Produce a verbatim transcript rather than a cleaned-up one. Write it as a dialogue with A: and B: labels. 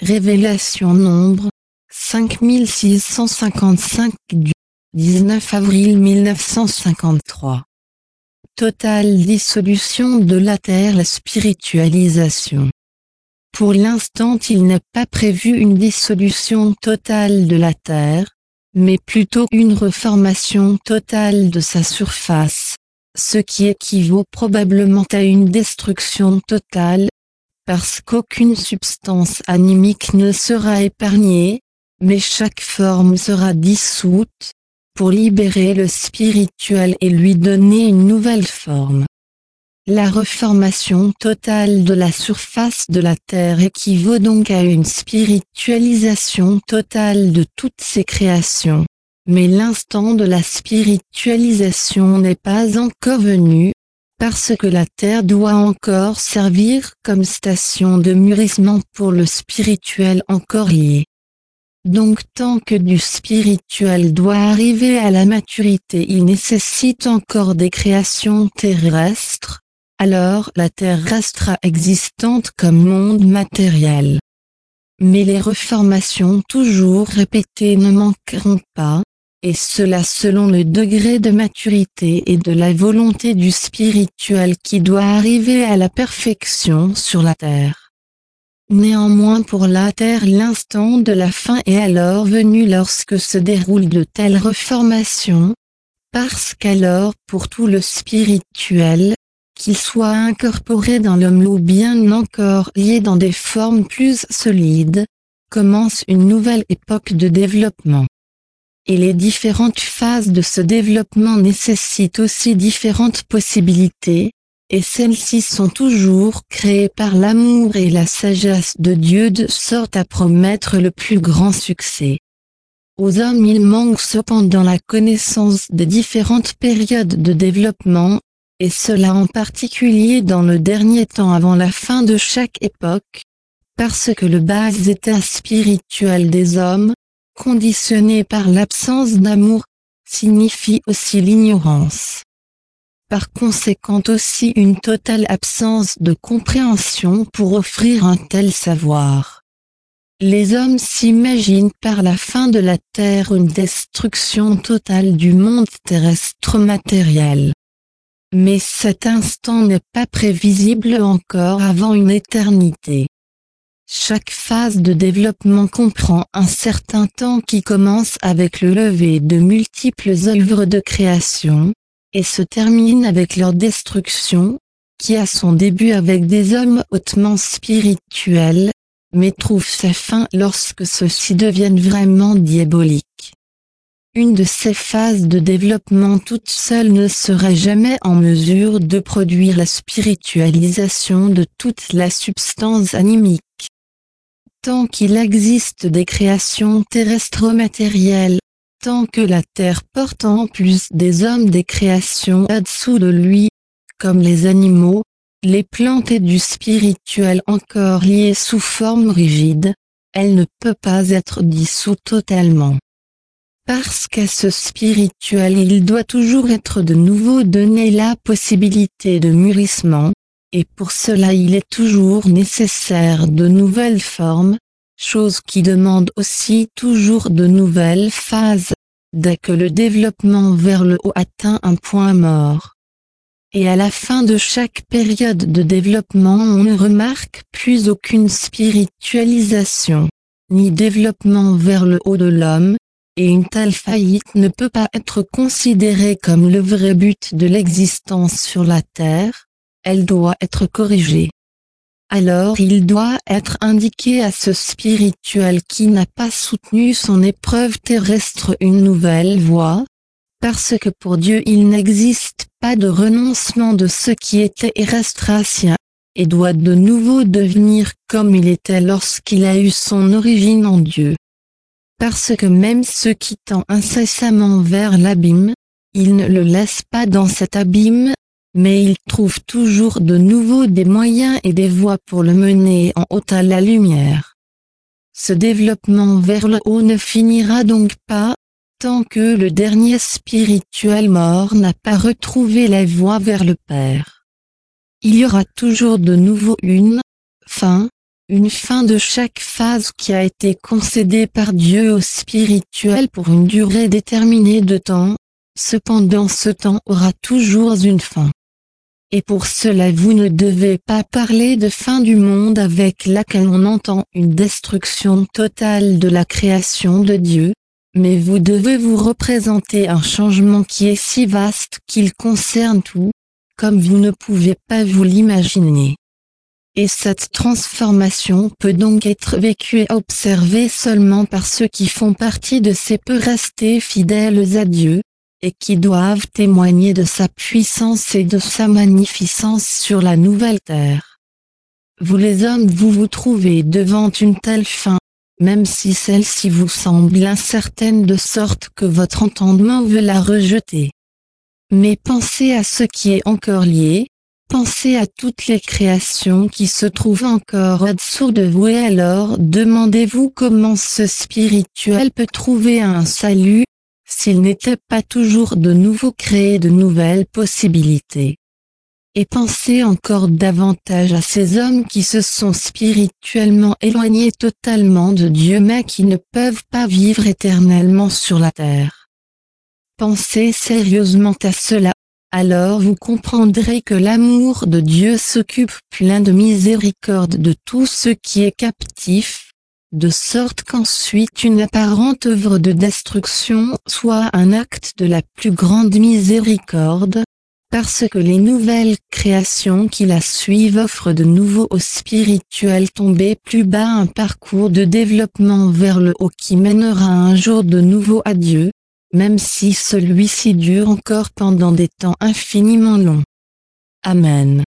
A: Révélation nombre cinq mille six cent cinquante-cinq du dix-neuf avril mille neuf cent cinquante-trois. Totale dissolution de la Terre, la spiritualisation. Pour l'instant, il n'est pas prévu une dissolution totale de la Terre, mais plutôt une reformation totale de sa surface, ce qui équivaut probablement à une destruction totale, parce qu'aucune substance animique ne sera épargnée, mais chaque forme sera dissoute, pour libérer le spirituel et lui donner une nouvelle forme. La reformation totale de la surface de la Terre équivaut donc à une spiritualisation totale de toutes ses créations. Mais l'instant de la spiritualisation n'est pas encore venu, parce que la Terre doit encore servir comme station de mûrissement pour le spirituel encore lié. Donc tant que du spirituel doit arriver à la maturité, il nécessite encore des créations terrestres, alors la Terre restera existante comme monde matériel. Mais les reformations toujours répétées ne manqueront pas, et cela selon le degré de maturité et de la volonté du spirituel qui doit arriver à la perfection sur la Terre. Néanmoins pour la Terre l'instant de la fin est alors venu lorsque se déroulent de telles reformations, parce qu'alors pour tout le spirituel, qu'il soit incorporé dans l'homme ou bien encore lié dans des formes plus solides, commence une nouvelle époque de développement. Et les différentes phases de ce développement nécessitent aussi différentes possibilités, et celles-ci sont toujours créées par l'amour et la sagesse de Dieu de sorte à promettre le plus grand succès. Aux hommes il manque cependant la connaissance des différentes périodes de développement, et cela en particulier dans le dernier temps avant la fin de chaque époque, parce que le bas état spirituel des hommes, conditionné par l'absence d'amour, signifie aussi l'ignorance. Par conséquent aussi une totale absence de compréhension pour offrir un tel savoir. Les hommes s'imaginent par la fin de la Terre une destruction totale du monde terrestre matériel. Mais cet instant n'est pas prévisible encore avant une éternité. Chaque phase de développement comprend un certain temps qui commence avec le lever de multiples œuvres de création, et se termine avec leur destruction, qui a son début avec des hommes hautement spirituels, mais trouve sa fin lorsque ceux-ci deviennent vraiment diaboliques. Une de ces phases de développement toute seule ne serait jamais en mesure de produire la spiritualisation de toute la substance animique. Tant qu'il existe des créations terrestres matérielles, tant que la Terre porte en plus des hommes des créations au-dessous de lui, comme les animaux, les plantes et du spirituel encore liés sous forme rigide, elle ne peut pas être dissoute totalement. Parce qu'à ce spirituel il doit toujours être de nouveau donné la possibilité de mûrissement, et pour cela il est toujours nécessaire de nouvelles formes, chose qui demande aussi toujours de nouvelles phases, dès que le développement vers le haut atteint un point mort. Et à la fin de chaque période de développement on ne remarque plus aucune spiritualisation, ni développement vers le haut de l'homme, et une telle faillite ne peut pas être considérée comme le vrai but de l'existence sur la Terre, elle doit être corrigée. Alors il doit être indiqué à ce spirituel qui n'a pas soutenu son épreuve terrestre une nouvelle voie, parce que pour Dieu il n'existe pas de renoncement de ce qui était et restera sien, et doit de nouveau devenir comme il était lorsqu'il a eu son origine en Dieu. Parce que même ceux qui tend incessamment vers l'abîme, il ne le laisse pas dans cet abîme, mais il trouve toujours de nouveau des moyens et des voies pour le mener en haut à la lumière. Ce développement vers le haut ne finira donc pas, tant que le dernier spirituel mort n'a pas retrouvé la voie vers le Père. Il y aura toujours de nouveau une fin, une fin de chaque phase qui a été concédée par Dieu au spirituel pour une durée déterminée de temps. Cependant ce temps aura toujours une fin. Et pour cela vous ne devez pas parler de fin du monde avec laquelle on entend une destruction totale de la création de Dieu, mais vous devez vous représenter un changement qui est si vaste qu'il concerne tout, comme vous ne pouvez pas vous l'imaginer. Et cette transformation peut donc être vécue et observée seulement par ceux qui font partie de ces peu restés fidèles à Dieu, et qui doivent témoigner de sa puissance et de sa magnificence sur la nouvelle terre. Vous les hommes vous vous trouvez devant une telle fin, même si celle-ci vous semble incertaine de sorte que votre entendement veut la rejeter. Mais pensez à ce qui est encore lié, pensez à toutes les créations qui se trouvent encore au-dessous de vous et alors demandez-vous comment ce spirituel peut trouver un salut, s'il n'était pas toujours de nouveau créé de nouvelles possibilités. Et pensez encore davantage à ces hommes qui se sont spirituellement éloignés totalement de Dieu mais qui ne peuvent pas vivre éternellement sur la terre. Pensez sérieusement à cela, alors vous comprendrez que l'amour de Dieu s'occupe plein de miséricorde de tout ce qui est captif, de sorte qu'ensuite une apparente œuvre de destruction soit un acte de la plus grande miséricorde, parce que les nouvelles créations qui la suivent offrent de nouveau au spirituel tombé plus bas un parcours de développement vers le haut qui mènera un jour de nouveau à Dieu, même si celui-ci dure encore pendant des temps infiniment longs. Amen.